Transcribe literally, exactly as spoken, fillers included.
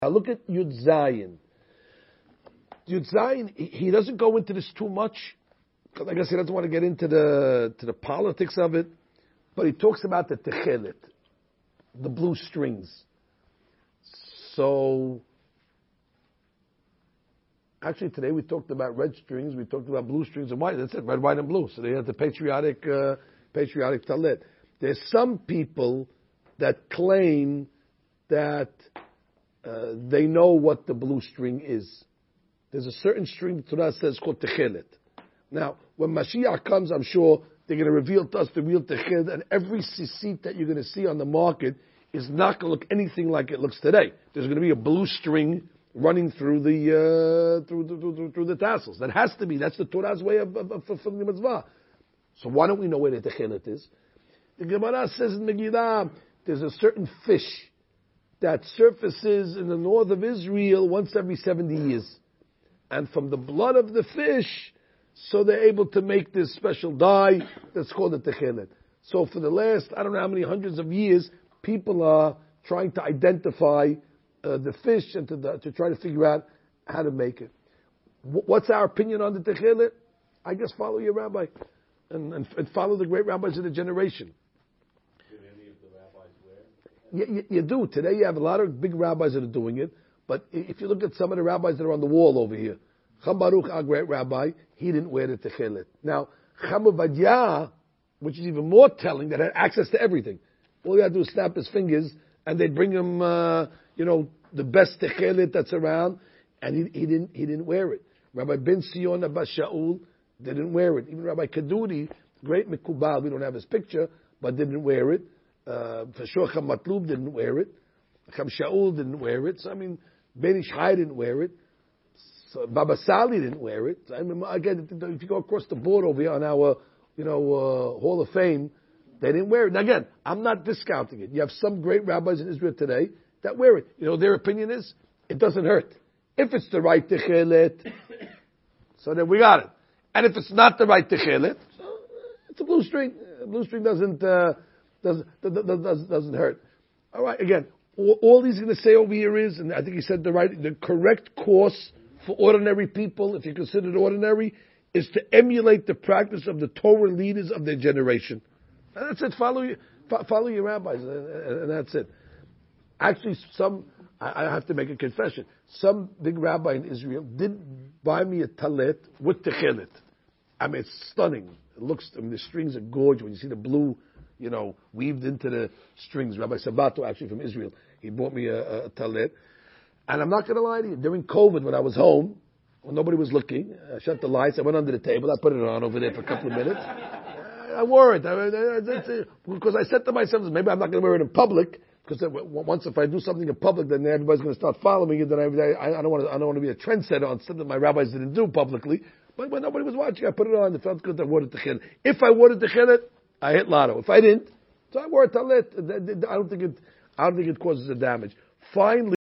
Now look at Yud Zayin. Yud Zayin, he doesn't go into this too much, because I guess he doesn't want to get into the to the politics of it, but he talks about the techelet, the blue strings. So, actually today we talked about red strings, we talked about blue strings and white. That's it, red, white, and blue. So they had the patriotic, uh, patriotic talit. There's some people that claim that uh, they know what the blue string is. There's a certain string the Torah says called techelet. Now, when Mashiach comes, I'm sure they're going to reveal to us the real techelet, and every sisit that you're going to see on the market is not going to look anything like it looks today. There's going to be a blue string running through the uh, through, through, through, through the tassels. That has to be. That's the Torah's way of, of, of fulfilling the mitzvah. So why don't we know where the techelet is? The Gemara says in Megillah, there's a certain fish that surfaces in the north of Israel once every seventy years. And from the blood of the fish, so they're able to make this special dye that's called the techelet. So for the last, I don't know how many hundreds of years, people are trying to identify uh, the fish and to, the, to try to figure out how to make it. W- what's our opinion on the techelet? I guess follow your rabbi and, and, and follow the great rabbis of the generation. Did any of the rabbis wear? You, you, you do. Today you have a lot of big rabbis that are doing it. But if you look at some of the rabbis that are on the wall over here, Cham Baruch, our great rabbi, he didn't wear the techelet. Now, Cham Ovadia, which is even more telling, that had access to everything. All he had to do is snap his fingers, and they'd bring him, uh, you know, the best techelet that's around, and he, he didn't he didn't wear it. Rabbi Ben Sion Abba Shaul didn't wear it. Even Rabbi Kaduri, great Mikubal, we don't have his picture, but didn't wear it. Uh, for sure, Cham Matlub didn't wear it. Cham Shaul didn't wear it. So I mean, Ben Ish Chai didn't wear it. So Baba Sali didn't wear it. I mean, again, if you go across the board over here on our, you know, uh, Hall of Fame, they didn't wear it. Now again, I'm not discounting it. You have some great rabbis in Israel today that wear it. You know, their opinion is, it doesn't hurt. If it's the right techelet, so then we got it. And if it's not the right techelet, so it's a blue string. A blue string doesn't, uh, doesn't, doesn't, doesn't hurt. All right, again, all, all he's going to say over here is, and I think he said the right, the correct course for ordinary people, if you're considered ordinary, is to emulate the practice of the Torah leaders of their generation. And that's it. Follow your, follow your rabbis, and that's it. Actually, some, I have to make a confession, some big rabbi in Israel did buy me a talit with techelet. I mean, it's stunning. It looks, I mean, the strings are gorgeous. When you see the blue, you know, weaved into the strings. Rabbi Sabato, actually from Israel, he bought me a, a talit. And I'm not going to lie to you, during COVID, when I was home, when nobody was looking, I shut the lights, I went under the table, I put it on over there for a couple of minutes. I wore it. I, I, I, because I said to myself, maybe I'm not going to wear it in public, because once if I do something in public, then everybody's going to start following it. Then I, I, I don't want to. I don't want to be a trendsetter on something my rabbis didn't do publicly. But when nobody was watching, I put it on. It felt good. I wore it techelet. If I wore it techelet, I hit lotto. If I didn't, so I wore it talit. I don't think it. I don't think it causes a damage. Finally.